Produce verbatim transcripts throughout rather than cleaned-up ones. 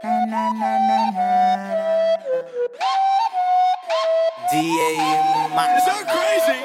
Na, na, na, na. D A Max. Is that crazy?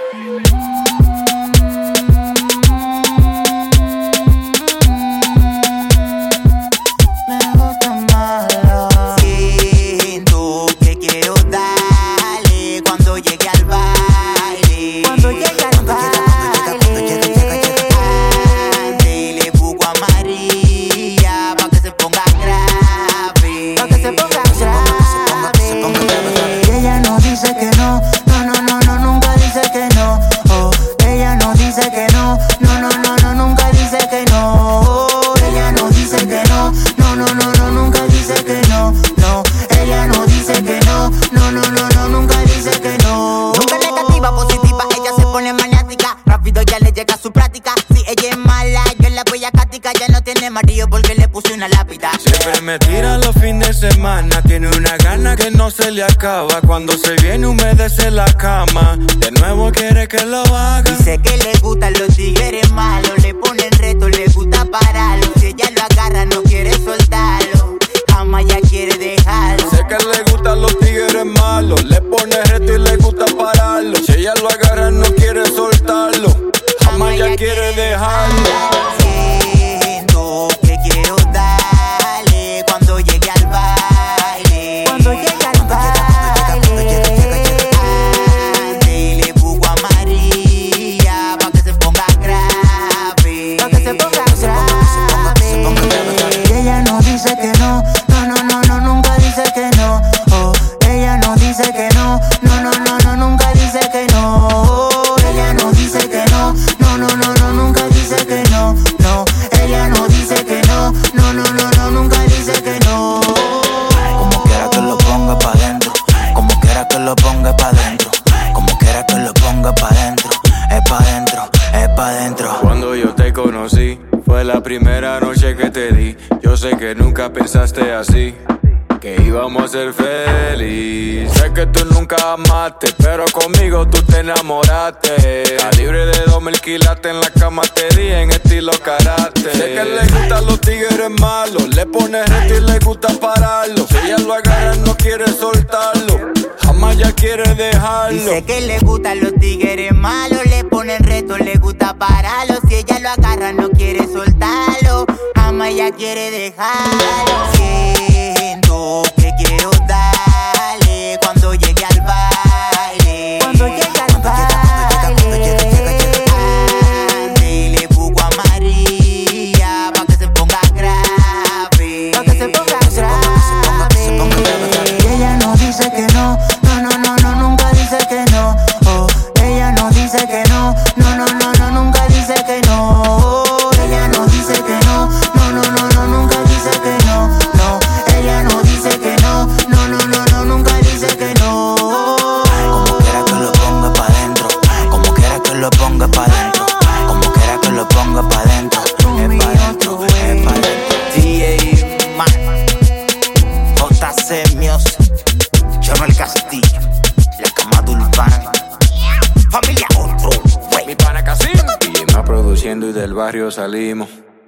Porque le puse una lápida. Siempre me tira los fines de semana. Tiene una gana que no se le acaba. Cuando se viene humedece la cama. De nuevo quiere que lo haga. Dice que le gustan los tigres malos. Le ponen reto, le gusta pararlo. Si ella lo agarra no quiere soltarlo. Jamás ya quiere dejarlo. Sé que le gustan los tigres malos. Le pone reto y le gusta pararlo. Si ella lo agarra no quiere soltarlo. Jamás ya quiere dejarlo. Cuando yo te conocí, fue la primera noche que te di. Yo sé que nunca pensaste así, que íbamos a ser feliz. Sé que tú nunca amaste, pero conmigo tú te enamoraste. Calibre de dos mil quilates en la cama te di en estilo karate. Sé que le gustan los tigres malos, le pone reto y le gusta pararlo. Si ella lo agarra no quiere soltarlo, jamás ya quiere dejarlo. Dice que le gustan los tigres malos, le ponen reto, le gusta pararlo. Si ella lo agarra no quiere soltarlo, jamás ya quiere dejarlo. Siento que quiero darle cuando llegue al baile. Cuando llegue al baile, ande, le busco a María pa' que se ponga grave. Pa' que se ponga grave. Y ella no dice que no, no, no, no, no, nunca dice que no. Oh, ella no dice que no, no, no, no, no, nunca dice que no. Ella no dice que no, no, no, no, no, nunca dice que no, no. Ella no dice que no, no, no, no, no, nunca dice que no. Como quiera que lo ponga pa' dentro, como quiera que lo ponga pa' dentro, como quiera que lo ponga pa' dentro, es pa' dentro, es pa' dentro. D A Max, J C Music, Chomel Castillo, La Camada Urbana, Familia Otro, Mi pana Casim. Y más produciendo y del barrio salimos.